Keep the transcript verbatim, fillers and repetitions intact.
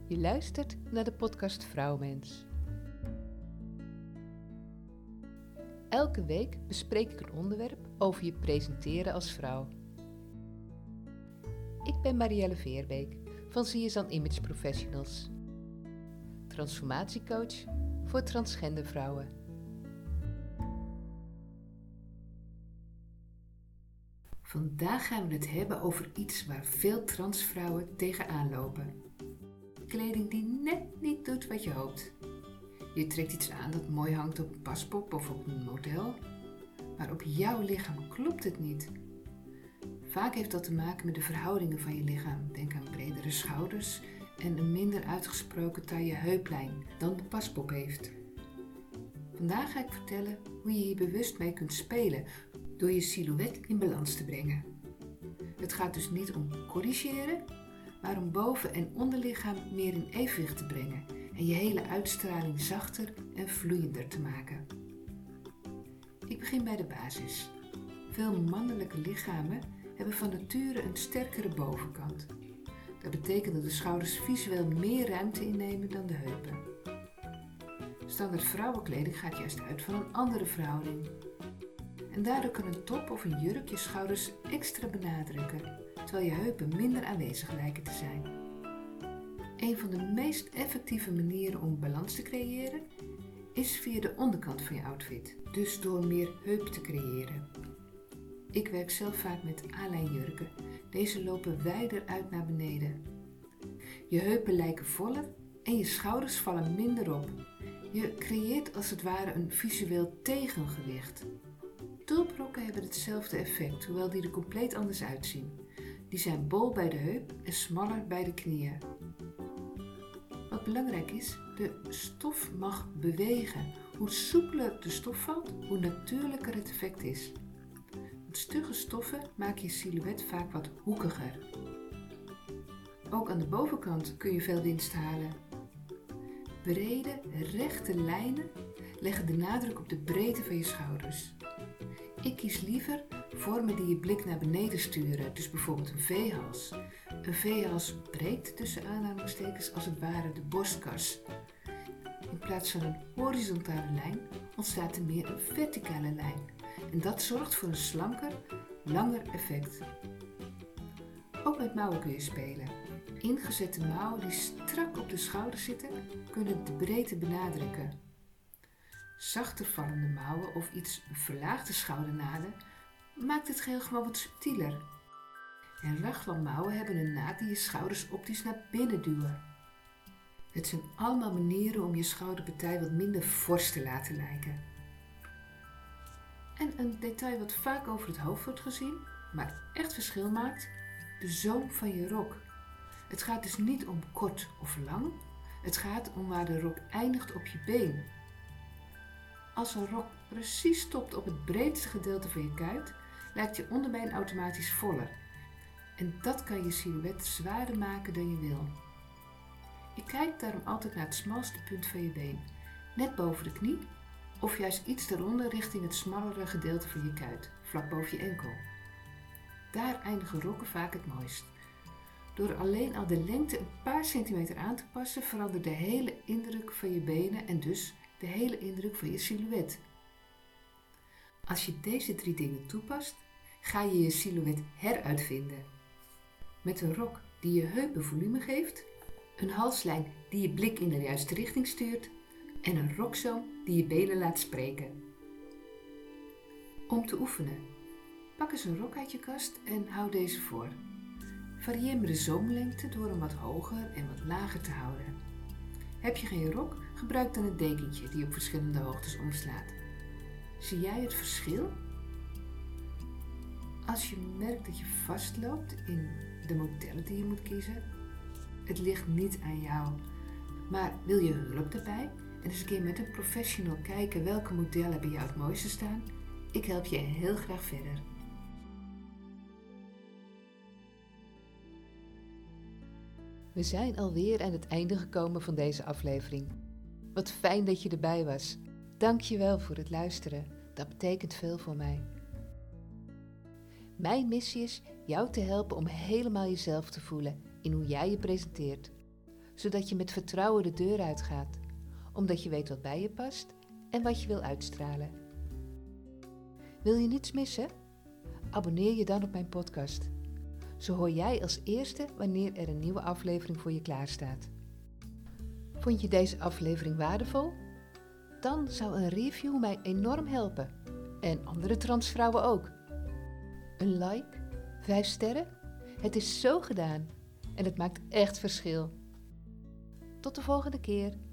Je luistert naar de podcast Vrouwmens. Elke week bespreek ik een onderwerp over je presenteren als vrouw. Ik ben Marielle Veerbeek van Zierzan Image Professionals. Transformatiecoach voor transgender vrouwen. Vandaag gaan we het hebben over iets waar veel transvrouwen tegenaan lopen. Kleding die net niet doet wat je hoopt. Je trekt iets aan dat mooi hangt op een paspop of op een model, maar op jouw lichaam klopt het niet. Vaak heeft dat te maken met de verhoudingen van je lichaam. Denk aan bredere schouders en een minder uitgesproken taille heuplijn dan de paspop heeft. Vandaag ga ik vertellen hoe je hier bewust mee kunt spelen door je silhouet in balans te brengen. Het gaat dus niet om corrigeren, maar om boven- en onderlichaam meer in evenwicht te brengen en je hele uitstraling zachter en vloeiender te maken. Ik begin bij de basis. Veel mannelijke lichamen hebben van nature een sterkere bovenkant. Dat betekent dat de schouders visueel meer ruimte innemen dan de heupen. Standaard vrouwenkleding gaat juist uit van een andere verhouding. En daardoor kan een top of een jurk je schouders extra benadrukken, terwijl je heupen minder aanwezig lijken te zijn. Een van de meest effectieve manieren om balans te creëren is via de onderkant van je outfit, dus door meer heup te creëren. Ik werk zelf vaak met A-lijn jurken. Deze lopen wijder uit naar beneden. Je heupen lijken voller en je schouders vallen minder op. Je creëert als het ware een visueel tegengewicht. Tulprokken hebben hetzelfde effect, hoewel die er compleet anders uitzien. Die zijn bol bij de heup en smaller bij de knieën. Wat belangrijk is, de stof mag bewegen. Hoe soepeler de stof valt, hoe natuurlijker het effect is. Met stugge stoffen maak je silhouet vaak wat hoekiger. Ook aan de bovenkant kun je veel winst halen. Brede, rechte lijnen leggen de nadruk op de breedte van je schouders. Ik kies liever vormen die je blik naar beneden sturen, dus bijvoorbeeld een V-hals. Een V-hals breekt tussen aanhalingstekens als het ware de borstkas. In plaats van een horizontale lijn ontstaat er meer een verticale lijn. En dat zorgt voor een slanker, langer effect. Ook met mouwen kun je spelen. Ingezette mouwen die strak op de schouders zitten, kunnen de breedte benadrukken. Zachter vallende mouwen of iets verlaagde schoudernaden maakt het geheel gewoon wat subtieler. En raglanmouwen hebben een naad die je schouders optisch naar binnen duwen. Het zijn allemaal manieren om je schouderpartij wat minder fors te laten lijken. En een detail wat vaak over het hoofd wordt gezien, maar echt verschil maakt, de zoom van je rok. Het gaat dus niet om kort of lang, het gaat om waar de rok eindigt op je been. Als een rok precies stopt op het breedste gedeelte van je kuit, lijkt je onderbeen automatisch voller. En dat kan je silhouet zwaarder maken dan je wil. Je kijkt daarom altijd naar het smalste punt van je been, net boven de knie, of juist iets daaronder richting het smallere gedeelte van je kuit, vlak boven je enkel. Daar eindigen rokken vaak het mooist. Door alleen al de lengte een paar centimeter aan te passen, verandert de hele indruk van je benen en dus de hele indruk van je silhouet. Als je deze drie dingen toepast, ga je je silhouet heruitvinden. Met een rok die je heupen volume geeft, een halslijn die je blik in de juiste richting stuurt en een rokzoom die je benen laat spreken. Om te oefenen, pak eens een rok uit je kast en hou deze voor. Varieer met de zoomlengte door hem wat hoger en wat lager te houden. Heb je geen rok, gebruik dan een dekentje die op verschillende hoogtes omslaat. Zie jij het verschil? Als je merkt dat je vastloopt in de modellen die je moet kiezen, het ligt niet aan jou. Maar wil je hulp daarbij en eens een keer met een professional kijken welke modellen bij jou het mooiste staan? Ik help je heel graag verder. We zijn alweer aan het einde gekomen van deze aflevering. Wat fijn dat je erbij was. Dank je wel voor het luisteren. Dat betekent veel voor mij. Mijn missie is jou te helpen om helemaal jezelf te voelen in hoe jij je presenteert. zodat je met vertrouwen de deur uitgaat, omdat je weet wat bij je past en wat je wil uitstralen. Wil je niets missen? Abonneer je dan op mijn podcast. Zo hoor jij als eerste wanneer er een nieuwe aflevering voor je klaarstaat. Vond je deze aflevering waardevol? Dan zou een review mij enorm helpen. En andere transvrouwen ook. Een like, vijf sterren, het is zo gedaan. En het maakt echt verschil. Tot de volgende keer.